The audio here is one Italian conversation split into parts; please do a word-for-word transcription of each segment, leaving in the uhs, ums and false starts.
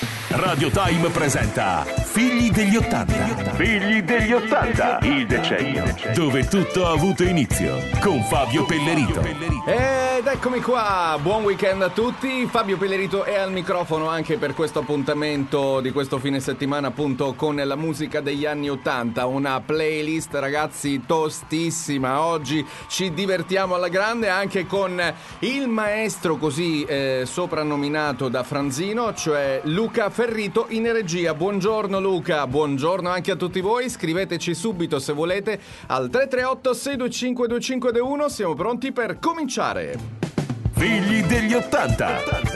Radio Time presenta Figli degli Ottanta. Figli degli Ottanta, il decennio dove tutto ha avuto inizio, con Fabio Pellerito. Ed eccomi qua, buon weekend a tutti. Fabio Pellerito è al microfono anche per questo appuntamento di questo fine settimana, appunto con la musica degli anni ottanta. Una playlist, ragazzi, tostissima. Oggi ci divertiamo alla grande anche con il maestro così eh, soprannominato da Franzino, cioè Luca Ferrito in regia. Buongiorno Luca, buongiorno anche a tutti voi. Scriveteci subito se volete al tre tre otto sei due cinque due cinque due uno. Siamo pronti per cominciare. Figli degli Ottanta.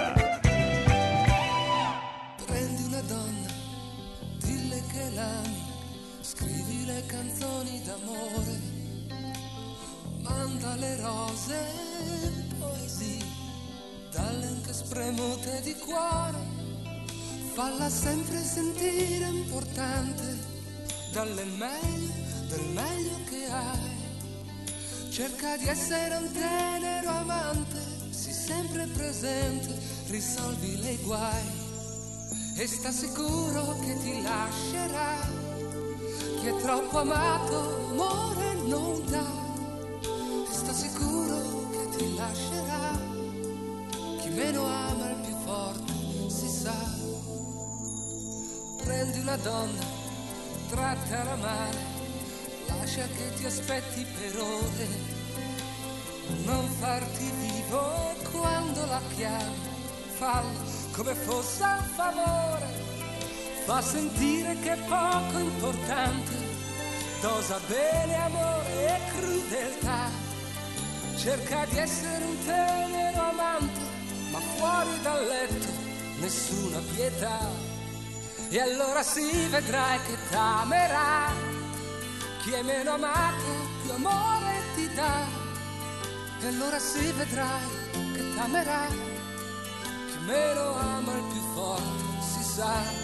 Prendi una donna, dille che l'ami, scrivi le canzoni d'amore, manda le rose, poesie, dalle anche spremute di cuore. Falla sempre sentire importante, dalle meglio, del meglio che hai. Cerca di essere un tenero amante, sii sempre presente, risolvi le guai. E sta sicuro che ti lascerà, chi è troppo amato amore non dà. E sta sicuro che ti lascerà, chi meno ama il più forte si sa. Prendi una donna, trattala male, lascia che ti aspetti per ore, non farti vivo quando la chiami, fallo come fosse un favore, fa sentire che è poco importante, dosa bene amore e crudeltà, cerca di essere un tenero amante, ma fuori dal letto nessuna pietà. E allora si vedrai che t'amerà, chi è meno amato più amore ti dà. E allora si vedrai che t'amerà, chi meno ama il più forte si sa.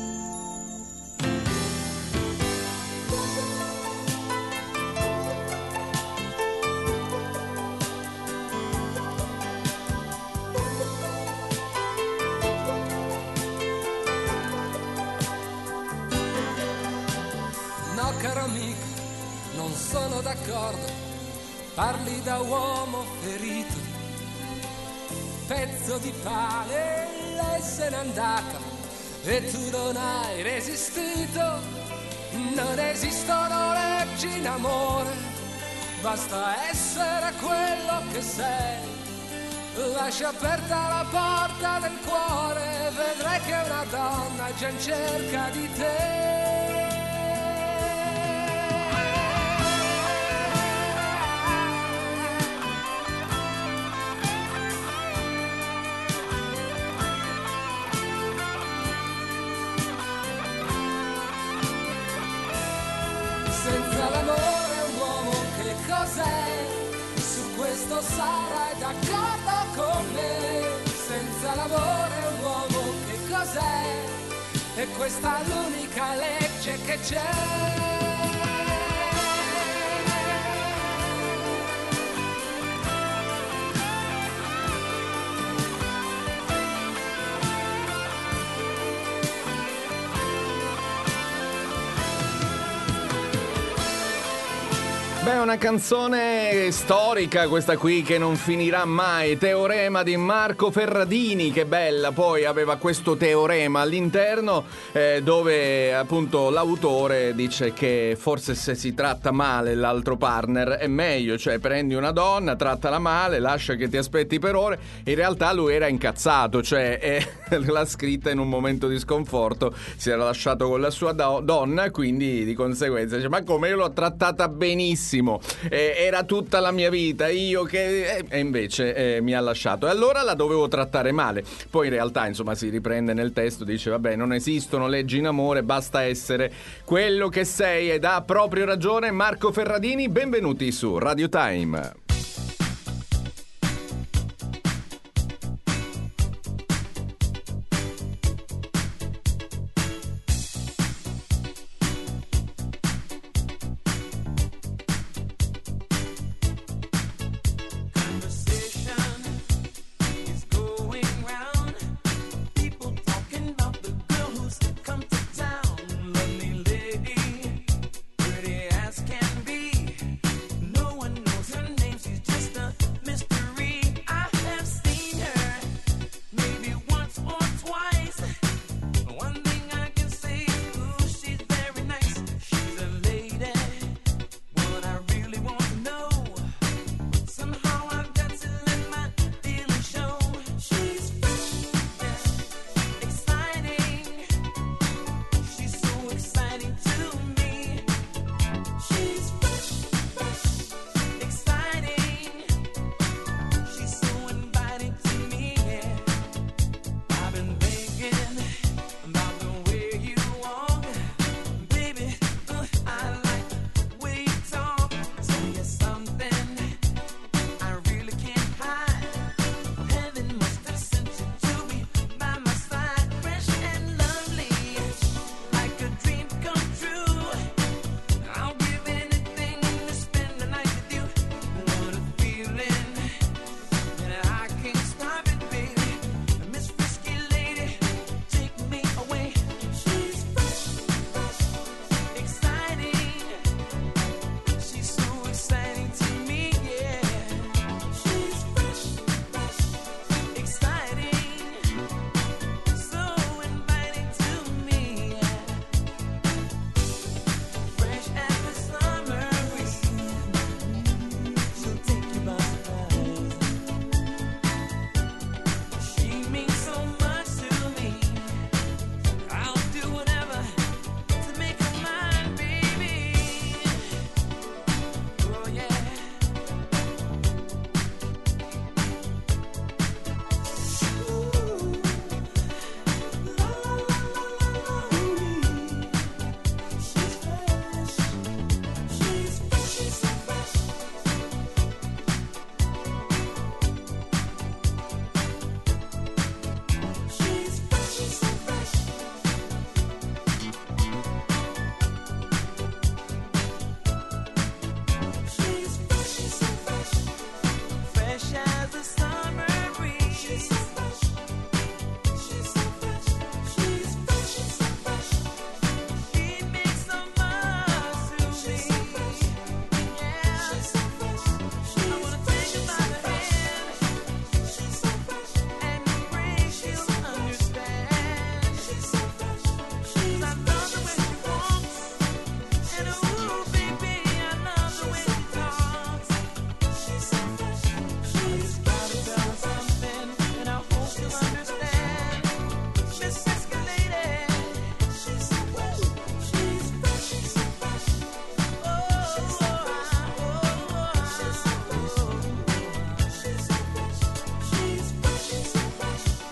Caro amico, non sono d'accordo, parli da uomo ferito, pezzo di pane, lei se n'è andata e tu non hai resistito, non esistono leggi in amore, basta essere quello che sei, lascia aperta la porta del cuore, vedrai che una donna è già in cerca di te. Senza l'amore un uomo che cos'è? Su questo sarai d'accordo con me. Senza l'amore un uomo che cos'è? E questa è l'unica legge che c'è. Beh, una canzone storica questa qui che non finirà mai, Teorema di Marco Ferradini, che bella, poi aveva questo teorema all'interno eh, dove appunto l'autore dice che forse se si tratta male l'altro partner è meglio, cioè prendi una donna, trattala male, lascia che ti aspetti per ore, in realtà lui era incazzato, cioè eh, l'ha scritta in un momento di sconforto, si era lasciato con la sua do- donna, quindi di conseguenza dice, ma come io l'ho trattata benissimo, eh, era tutta la mia vita, io che... Eh, e invece eh, mi ha lasciato, e allora la dovevo trattare male. Poi in realtà insomma si riprende nel testo, dice vabbè, non esistono leggi in amore, basta essere quello che sei, ed ha proprio ragione Marco Ferradini. Benvenuti su Radio Time. Conversation is going round, people talking about the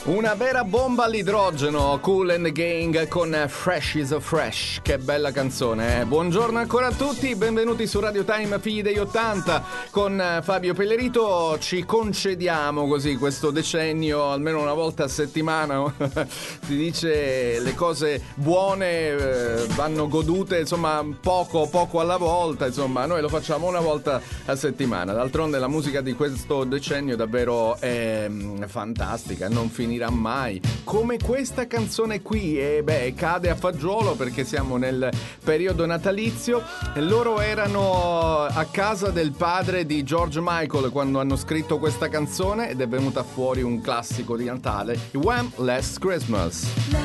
Una vera bomba all'idrogeno, Kool and the Gang con Fresh is a Fresh. Che bella canzone, eh? Buongiorno ancora a tutti, benvenuti su Radio Time Figli degli ottanta con Fabio Pellerito. Ci concediamo così questo decennio, almeno una volta a settimana. Si dice le cose buone eh, vanno godute, insomma, poco poco alla volta. Insomma, noi lo facciamo una volta a settimana. D'altronde la musica di questo decennio davvero è mm, fantastica, non finirà mai, come questa canzone qui. E beh, cade a fagiolo perché siamo nel periodo natalizio. Loro erano a casa del padre di George Michael quando hanno scritto questa canzone ed è venuta fuori un classico di Natale, i Wham! Last Christmas.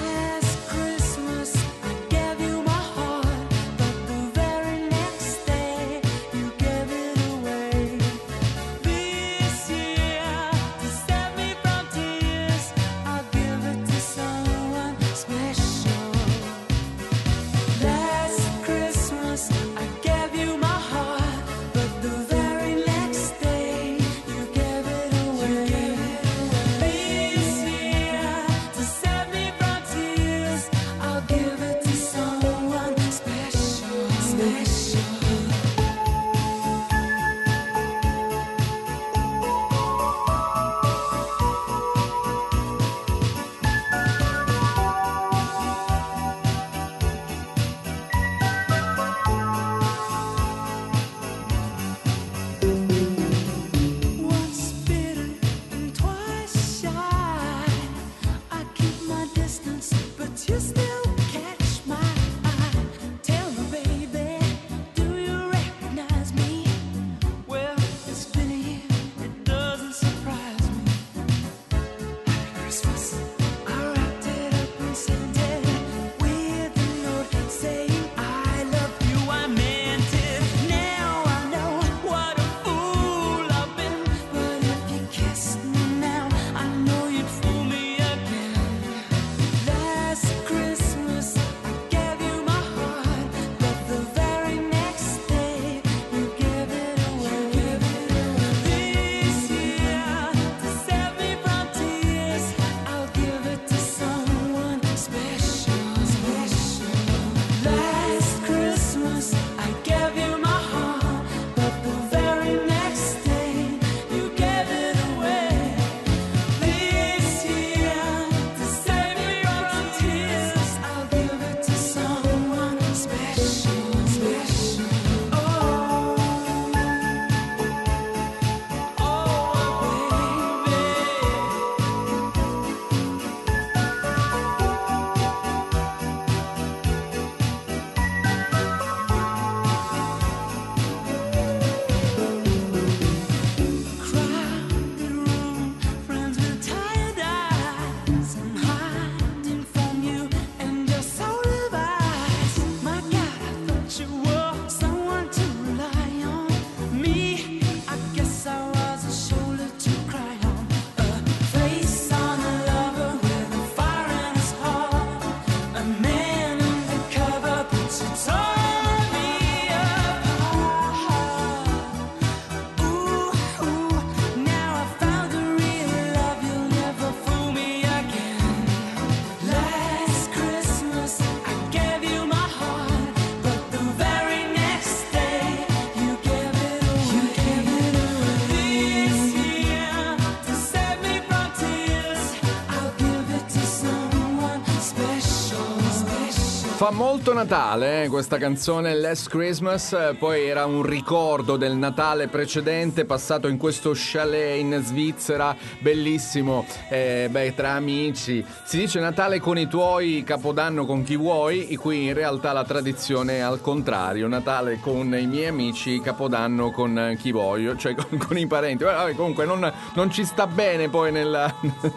Fa molto Natale eh, questa canzone Last Christmas, poi era un ricordo del Natale precedente passato in questo chalet in Svizzera, bellissimo, eh, beh, tra amici. Si dice Natale con i tuoi, Capodanno con chi vuoi, e qui in realtà la tradizione è al contrario, Natale con i miei amici, Capodanno con chi voglio, cioè con, con i parenti. Vabbè, comunque non, non ci sta bene poi nel,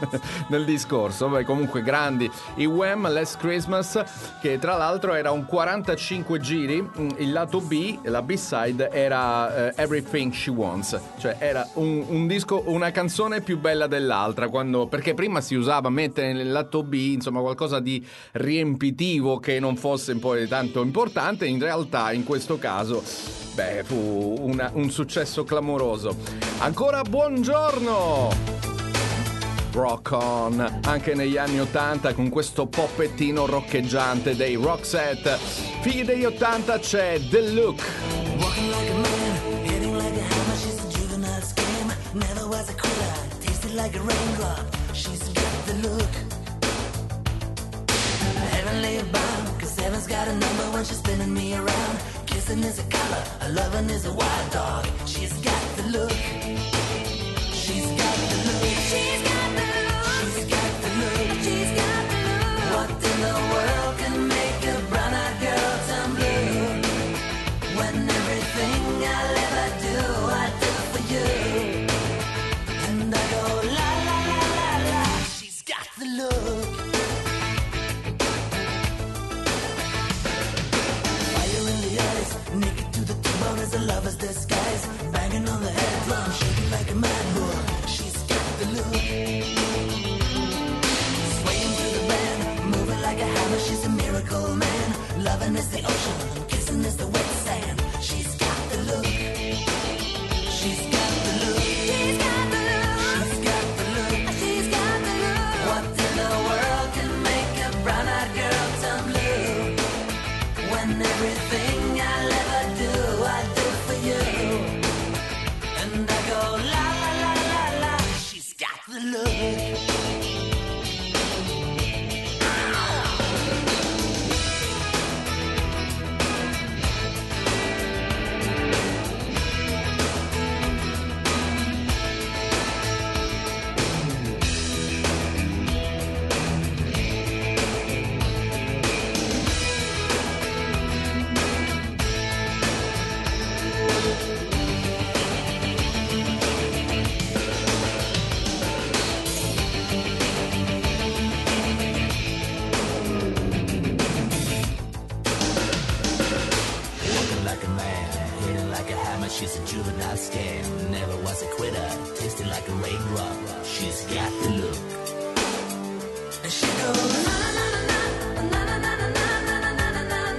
nel discorso. Vabbè, comunque grandi i Wham! Last Christmas, che tra l'altro era un quarantacinque giri. Il lato B, la B-side, era uh, Everything She Wants, cioè era un, un disco, una canzone più bella dell'altra, quando, perché prima si usava mettere nel lato B insomma qualcosa di riempitivo che non fosse poi tanto importante. In realtà in questo caso beh, fu una, un successo clamoroso. Ancora buongiorno! Rock On, anche negli anni ottanta con questo poppettino roccheggiante dei Roxette. Figli degli ottanta c'è The Look. Walking like a man, hitting like a hammer, she's a juvenile scam. Never was a quitter, tasted like a raindrop. She's got the look. Heavenly bound, cause heaven's got a number when she's spinning me around. Kissing is a color, a loving is a wild dog. She's got the look. She's got the look. She's got the look. She's got the look. She's got the look. What in the world can make a brown-eyed girl turn blue? When everything I'll ever do, I do for you. And I go la la la la la. She's got the look. Fire in the eyes, naked to the bone as a lover's disguise. Banging on the head drum, shaking like a mad bull. She's got the look. Swaying through the band, moving like a hammer. She's a miracle man. Loving is the ocean, kissing is the wet sand. She's got the look. She's got the look. She's got the look. She's got the look. She's got the look. What in the world can make a brown-eyed girl turn blue? When everything I'll ever do, I do for you. And I go la la la la la. She's got the look. She's a juvenile scam, never was a quitter, tasted like a raindrop. She's got the look. And she goes na na na na na na na na na na na na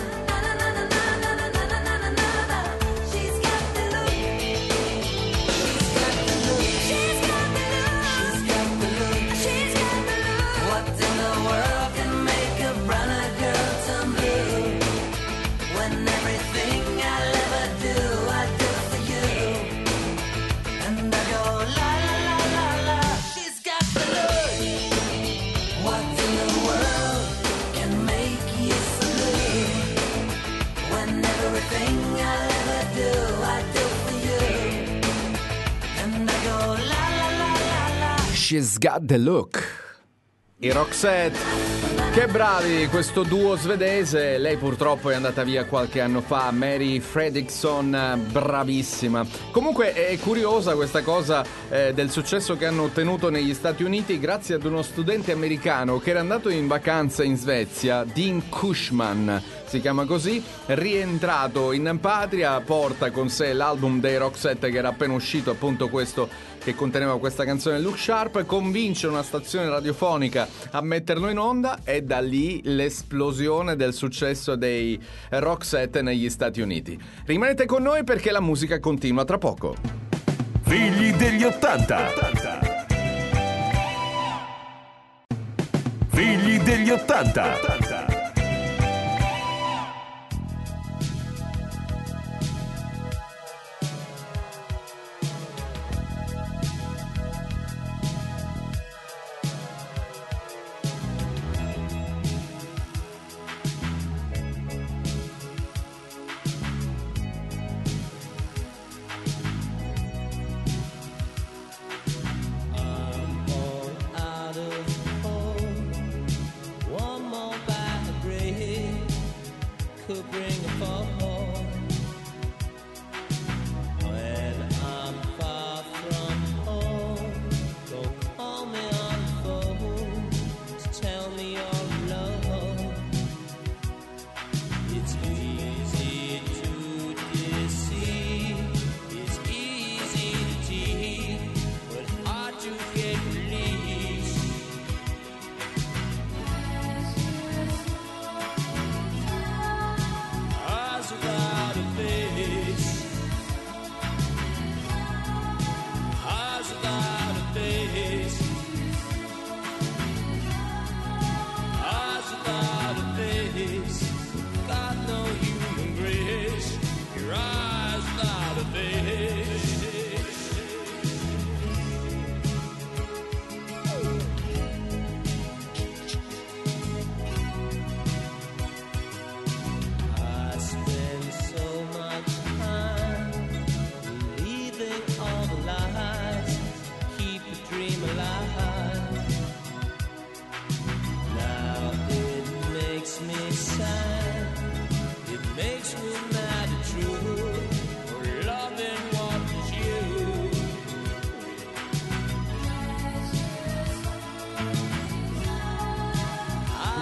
na. She's got the look. She's got the look. She's got the look. She's got the look. She's got the look. What in the world can make a brown-eyed girl turn blue? When everything I'll ever do, I do for you. And I go la la la la la. She's got the look. What in the world can make you so blue? When everything I'll ever do, I do for you. And I go la la la la la. She's got the look. I Roxette, che bravi, questo duo svedese. Lei purtroppo è andata via qualche anno fa, Mary Fredriksson, bravissima. Comunque è curiosa questa cosa eh, del successo che hanno ottenuto negli Stati Uniti grazie ad uno studente americano che era andato in vacanza in Svezia, Dean Cushman si chiama così, rientrato in patria porta con sé l'album dei Roxette che era appena uscito, appunto questo che conteneva questa canzone Look Sharp, convince una stazione radiofonica a metterlo in onda e da lì l'esplosione del successo dei Roxette negli Stati Uniti. Rimanete con noi perché la musica continua tra poco. Figli degli ottanta. Figli degli ottanta. One more bite.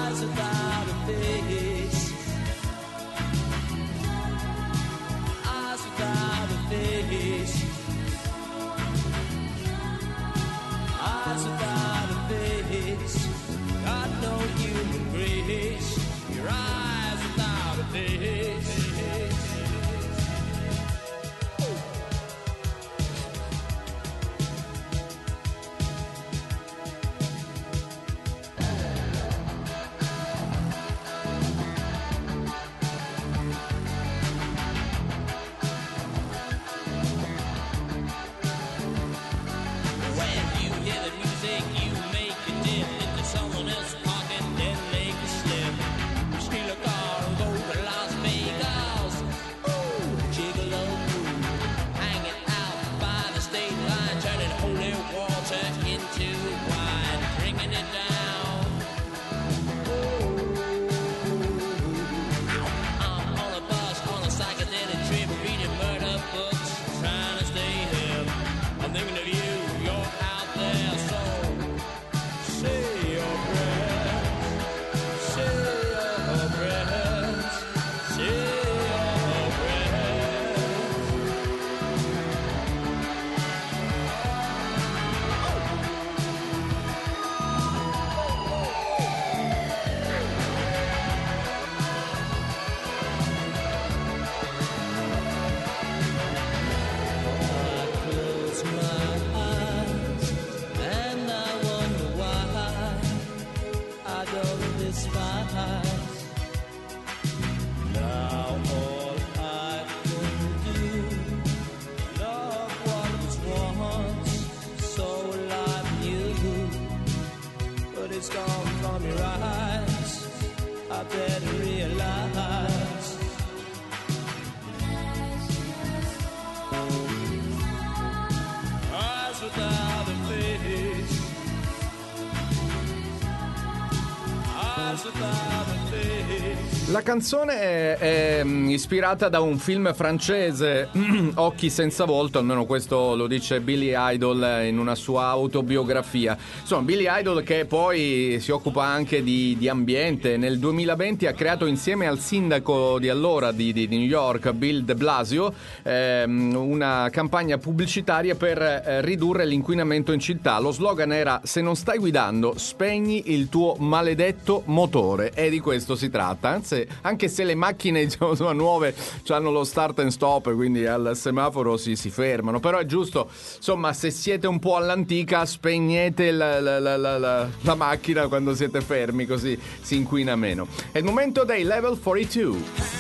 eyes without a face, eyes without a face, eyes without a face, got no human grace, your eyes without a face. La canzone è, è ispirata da un film francese, Occhi senza volto, almeno questo lo dice Billy Idol in una sua autobiografia. Insomma, Billy Idol che poi si occupa anche di, di ambiente. Nel duemilaventi ha creato insieme al sindaco di allora di, di New York, Bill de Blasio, ehm, una campagna pubblicitaria per eh, ridurre l'inquinamento in città. Lo slogan era: se non stai guidando, spegni il tuo maledetto motore. E di questo si tratta. Anzi, anche se le macchine insomma, nuove hanno lo start and stop, quindi al semaforo si, si fermano, però è giusto, insomma, se siete un po' all'antica, spegnete la, la, la, la, la, la macchina quando siete fermi, così si inquina meno. È il momento dei Level quarantadue.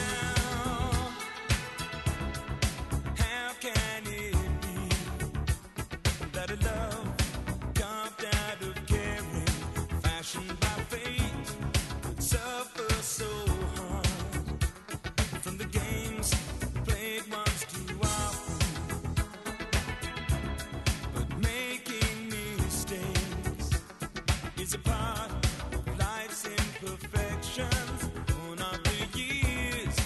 It's a part of life's imperfections. Gone are the years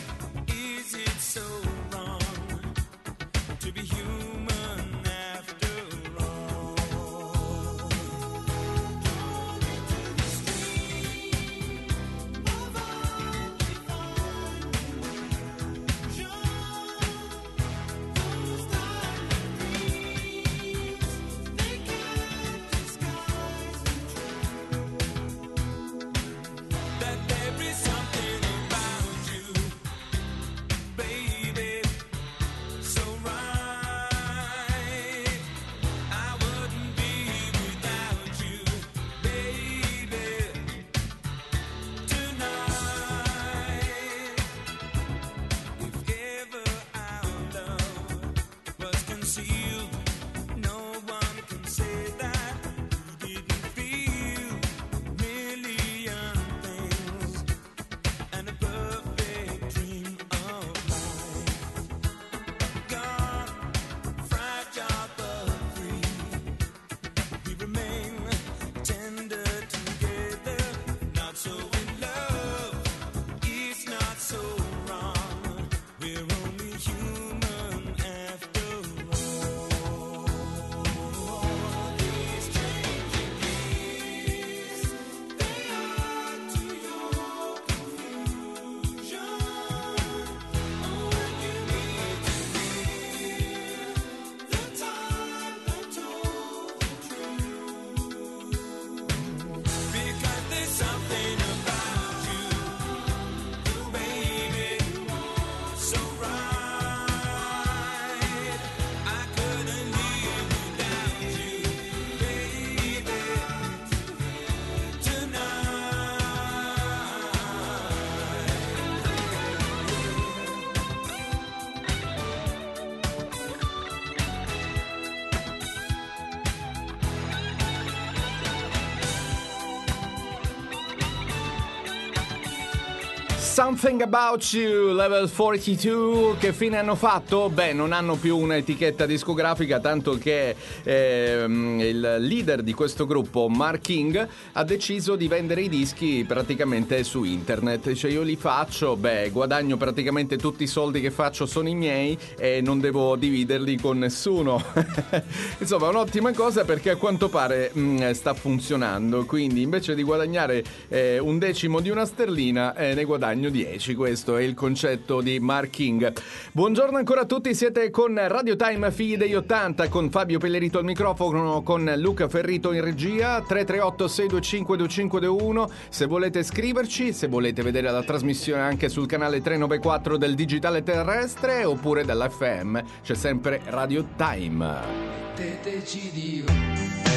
Something About You, Level quarantadue, che fine hanno fatto? Beh, non hanno più un'etichetta discografica, tanto che ehm, il leader di questo gruppo, Mark King, ha deciso di vendere i dischi praticamente su internet. Cioè, io li faccio, beh, guadagno praticamente tutti i soldi che faccio sono i miei e non devo dividerli con nessuno. Insomma, un'ottima cosa, perché a quanto pare mh, sta funzionando. Quindi invece di guadagnare eh, un decimo di una sterlina, eh, ne guadagno dieci. Questo è il concetto di Mark King. Buongiorno ancora a tutti, siete con Radio Time Figli degli ottanta, con Fabio Pellerito al microfono, con Luca Ferrito in regia. Tre tre otto sei due cinque due cinque due uno se volete scriverci, se volete vedere la trasmissione anche sul canale trecentonovantaquattro del digitale terrestre oppure dall'F M, c'è sempre Radio Time. Metteteci Dio.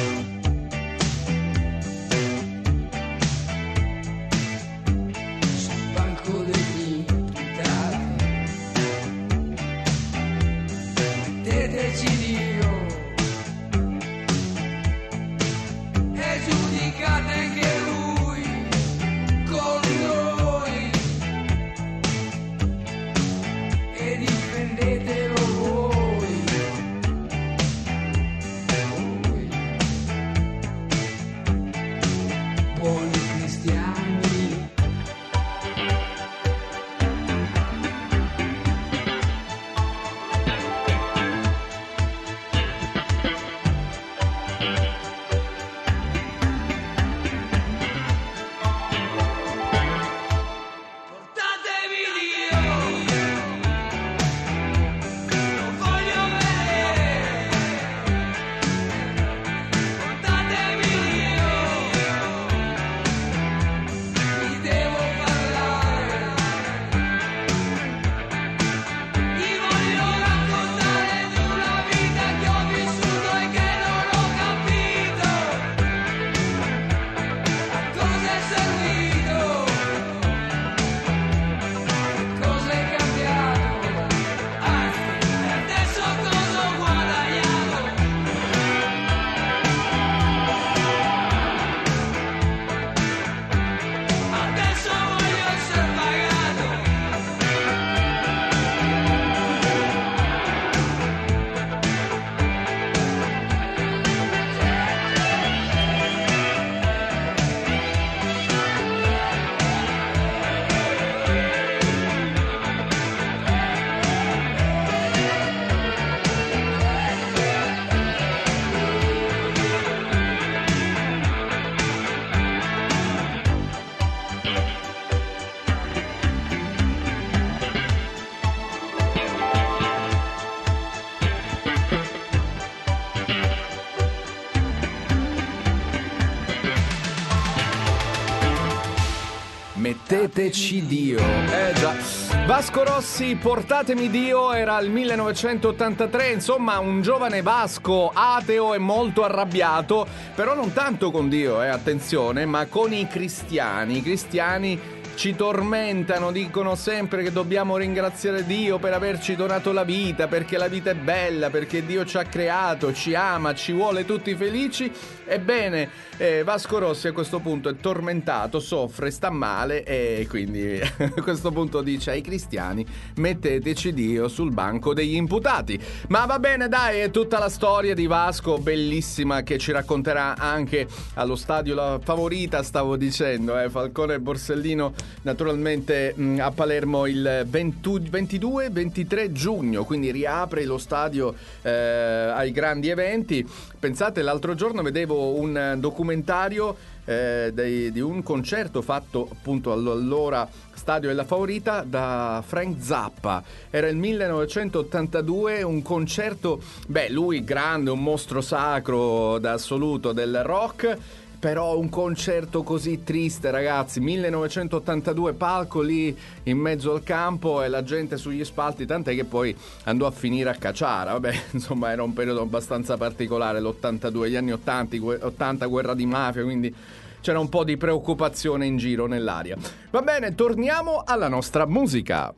Metteteci Dio. Eh già. Vasco Rossi, Portatemi Dio, era il millenovecentottantatré, insomma un giovane Vasco ateo e molto arrabbiato, però non tanto con Dio, eh, attenzione, ma con i cristiani. I cristiani ci tormentano, dicono sempre che dobbiamo ringraziare Dio per averci donato la vita, perché la vita è bella, perché Dio ci ha creato, ci ama, ci vuole tutti felici. Ebbene, eh, Vasco Rossi a questo punto è tormentato, soffre, sta male e quindi a questo punto dice ai cristiani: metteteci Dio sul banco degli imputati. Ma va bene, dai, è tutta la storia di Vasco, bellissima, che ci racconterà anche allo stadio La Favorita, stavo dicendo, eh, Falcone e Borsellino, naturalmente mh, a Palermo il ventidue ventitré giugno, quindi riapre lo stadio eh, ai grandi eventi. Pensate, l'altro giorno vedevo un documentario eh, dei, di un concerto fatto appunto allora stadio della Favorita da Frank Zappa. Era il millenovecentottantadue, un concerto, beh, lui grande, un mostro sacro da assoluto del rock. Però un concerto così triste, ragazzi, millenovecentottantadue, palco lì in mezzo al campo e la gente sugli spalti, tant'è che poi andò a finire a Caciara. Vabbè, insomma, era un periodo abbastanza particolare, l'ottantadue, gli anni ottanta, guerra di mafia, quindi c'era un po' di preoccupazione in giro nell'aria. Va bene, torniamo alla nostra musica.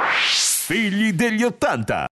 Figli degli ottanta.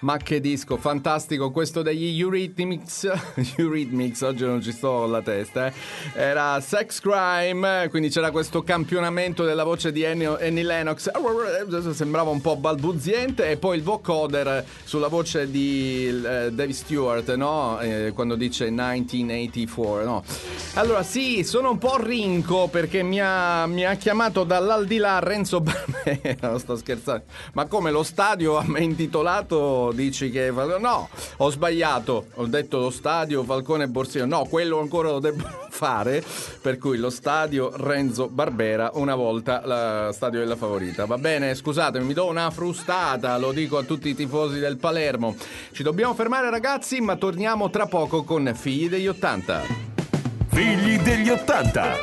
Ma che disco fantastico questo degli Eurythmics. Eurythmics, oggi non ci sto alla testa, eh. Era Sex Crime, quindi c'era questo campionamento della voce di Annie, Annie Lennox, sembrava un po' balbuziente, e poi il vocoder sulla voce di eh, Dave Stewart, no? Eh, quando dice millenovecentoottantaquattro, no? Allora sì, sono un po' rinco perché mi ha, mi ha chiamato dall'aldilà Renzo Barbera. Non sto scherzando, ma come, lo stadio a me intitolato? Dici che no, ho sbagliato, ho detto lo stadio Falcone Borsino, no, quello ancora lo devo fare, per cui lo stadio Renzo Barbera, una volta la stadio della Favorita. Va bene, scusatemi, mi do una frustata, lo dico a tutti i tifosi del Palermo. Ci dobbiamo fermare, ragazzi, ma torniamo tra poco con Figli degli ottanta. Figli degli ottanta.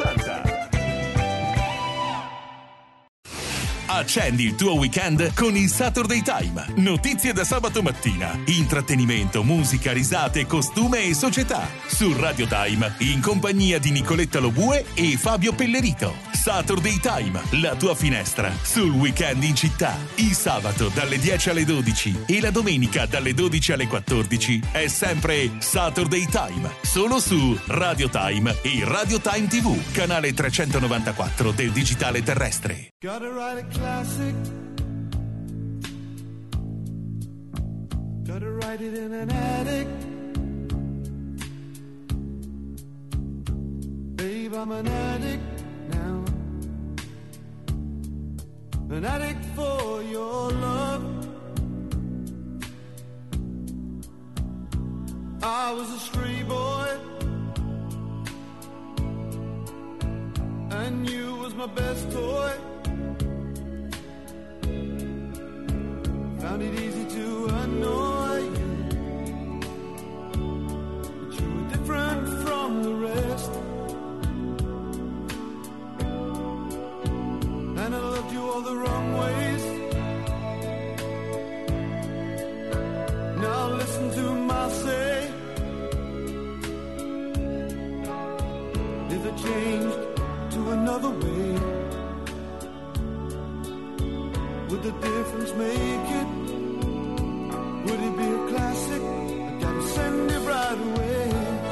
Accendi il tuo weekend con il Saturday Time. Notizie da sabato mattina, intrattenimento, musica, risate, costume e società. Su Radio Time, in compagnia di Nicoletta Lobue e Fabio Pellerito. Saturday Time, la tua finestra sul weekend in città. Il sabato dalle dieci alle dodici e la domenica dalle dodici alle quattordici è sempre Saturday Time. Solo su Radio Time e Radio Time tivù, canale trecentonovantaquattro del digitale terrestre. Gotta write a classic. Gotta write it in an attic. Babe, I'm an addict now. An addict for your love. I was a stray boy, and you was my best toy. Found it easy to annoy you, but you were different from the rest. And I loved you all the wrong ways. Now listen to my say. If I changed to another way, would the difference make it? Would it be a classic? I gotta send it right away.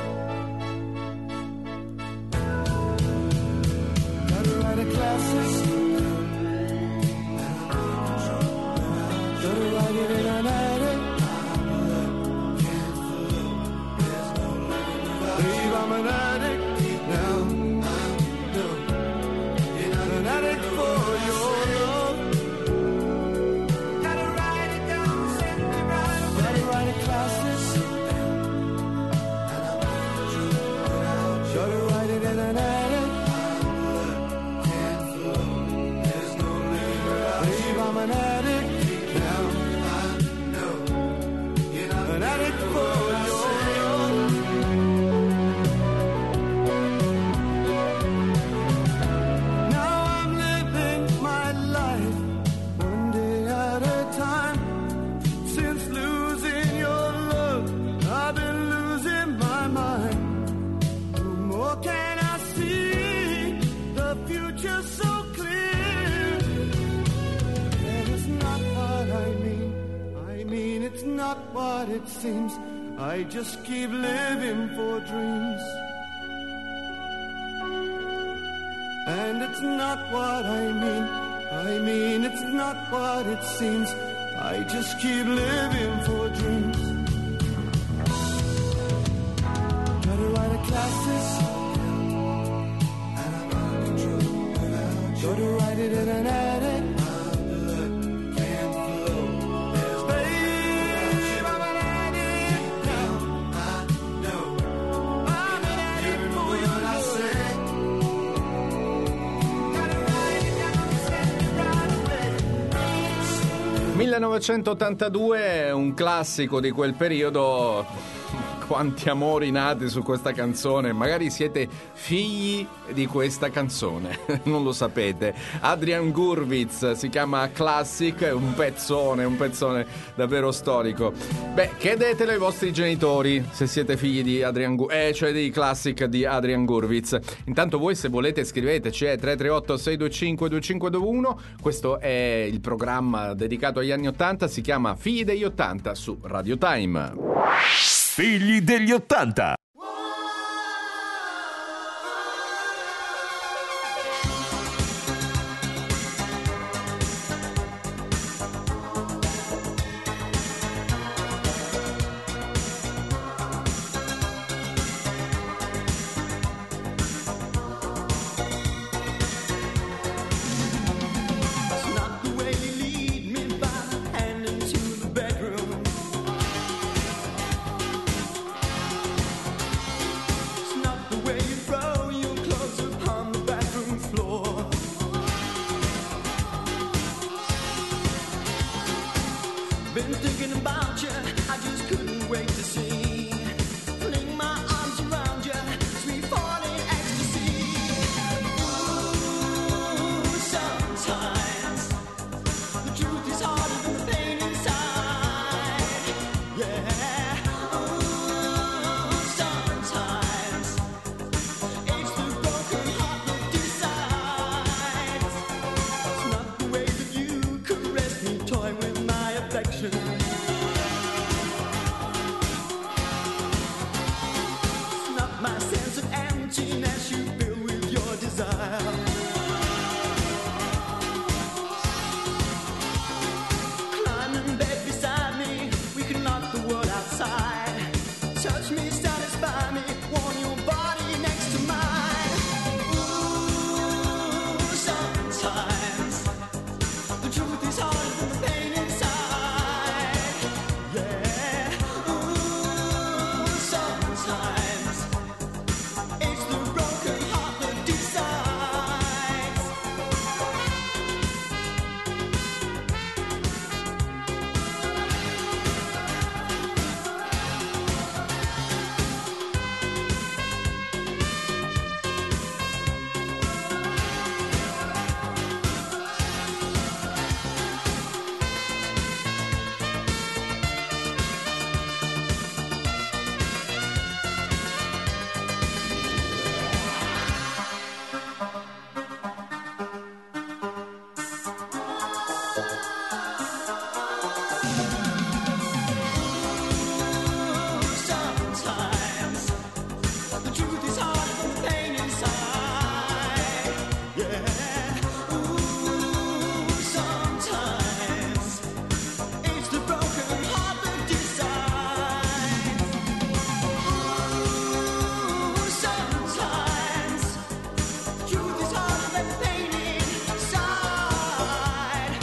Gotta write a classic. Gotta write it in an attic. Babe, I'm an addict now. An addict for your love. Gotta write it down, send it right away. Gotta write a classic. Gotta write it in an attic. Babe, I'm an addict now. An addict for your love. Now I'm living my life one day at a time. Since losing your love, I've been losing my mind. No more can I see the future so clear. And it's not what I mean. I mean, it's not what it seems. I just keep living for dreams. And it's not what I mean. I mean, it's not what it seems. I just keep living for dreams. Gotta write a classic. Gotta write it in an attic. Babe, I'm an addict now. I'm an addict for your love. Gotta write it down, send it right away. millenovecentottantadue, un classico di quel periodo. quanti amori nati su questa canzone. Magari siete figli di questa canzone, non lo sapete. Adrian Gurvitz, si chiama Classic, è un pezzone, un pezzone davvero storico. Beh, chiedetelo ai vostri genitori se siete figli di Adrian Gurvitz, eh, cioè di Classic di Adrian Gurvitz. Intanto voi, se volete, scriveteci, è tre tre otto sei due cinque due cinque due uno. Questo è il programma dedicato agli anni ottanta, si chiama Figli degli ottanta su Radio Time. Figli degli ottanta. It's not the way you lead me by the hand into the bedroom. It's not the way you throw your clothes upon the bathroom floor. Been thinking about you, I just couldn't wait to see. Fling my arms around you, sweet falling ecstasy. Ooh, sometimes the truth is harder than the pain inside. Yeah. Ooh, sometimes it's the broken heart that decides. It's not the way that you caress me, toy with my affection. It's not my sense of emptiness you fill with your desire. Climb in bed beside me, we can lock the world outside. Touch me, satisfy me, warm your body next to mine. Ooh, sometimes the truth is harder than the pain inside. Yeah. Ooh, sometimes it's the broken heart that decides. Sometimes the truth is harder than the pain inside. Yeah. Ooh, sometimes it's the broken heart that decides. Ooh, sometimes the truth is harder than the pain inside.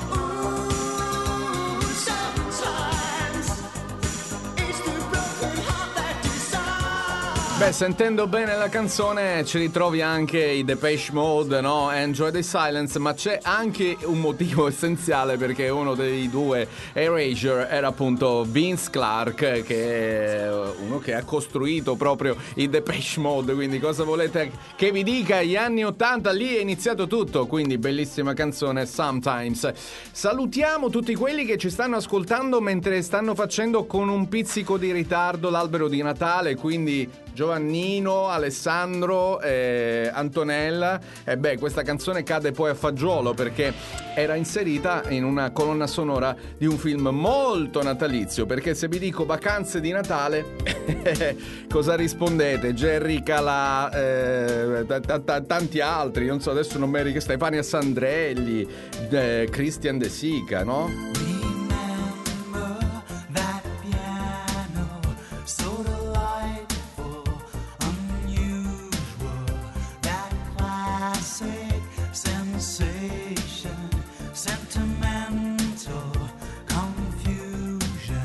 Ooh, sometimes it's the broken heart that decides. Beh, sentendo bene la canzone ci ritrovi anche i Depeche Mode, no? Enjoy the Silence, ma c'è anche un motivo essenziale perché uno dei due, Erasure, era appunto Vince Clarke, che è uno che ha costruito proprio i Depeche Mode, quindi cosa volete che vi dica? Gli anni ottanta, lì è iniziato tutto, quindi bellissima canzone Sometimes. Salutiamo tutti quelli che ci stanno ascoltando mentre stanno facendo con un pizzico di ritardo l'albero di Natale, quindi Giovannino, Alessandro, eh, Antonella. E beh, questa canzone cade poi a fagiolo perché era inserita in una colonna sonora di un film molto natalizio, perché se vi dico vacanze di Natale cosa rispondete? Jerry Calà, eh, t- t- t- tanti altri, non so, adesso non mi ricordo, Stefania Sandrelli, eh, Christian De Sica, no? Remember that piano, so delightful, unusual, that classic sensation, sentimental confusion.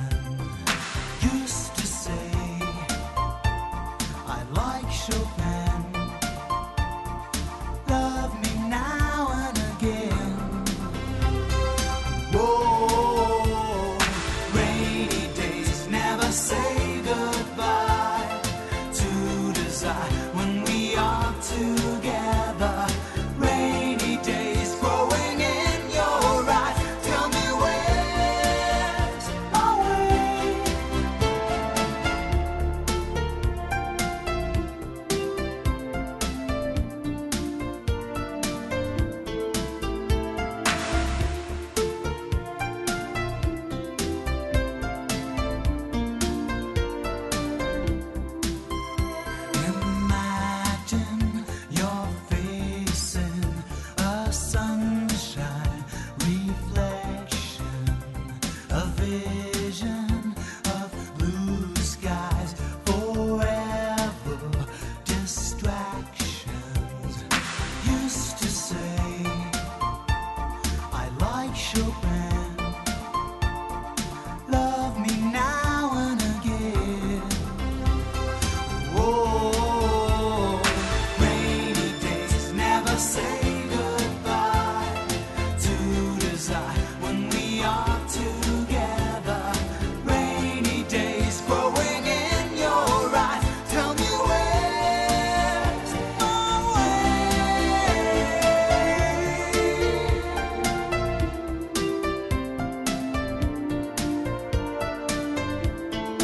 Used to say I like Chopin, love me now and again. Whoa, rainy days never say goodbye.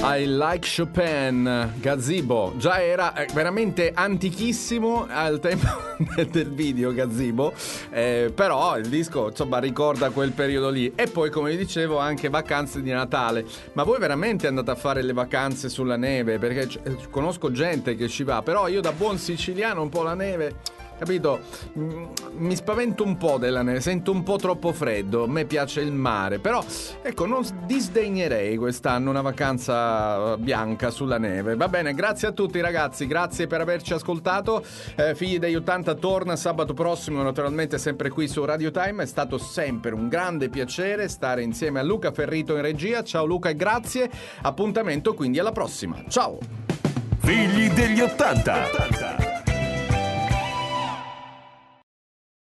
I Like Chopin, Gazebo. Già era eh, veramente antichissimo al tempo del video Gazebo, eh, però il disco insomma ricorda quel periodo lì. E poi, come vi dicevo, anche Vacanze di Natale. Ma voi veramente andate a fare le vacanze sulla neve? Perché c- conosco gente che ci va, però io da buon siciliano un po' la neve, capito? Mm, mi spavento un po' della neve, sento un po' troppo freddo. A me piace il mare, però ecco, non disdegnerei quest'anno una vacanza bianca sulla neve. Va bene, grazie a tutti ragazzi, grazie per averci ascoltato. eh, Figli degli ottanta torna sabato prossimo, naturalmente sempre qui su Radio Time. È stato sempre un grande piacere stare insieme a Luca Ferrito in regia. Ciao Luca e grazie. Appuntamento quindi alla prossima, ciao. Figli degli ottanta.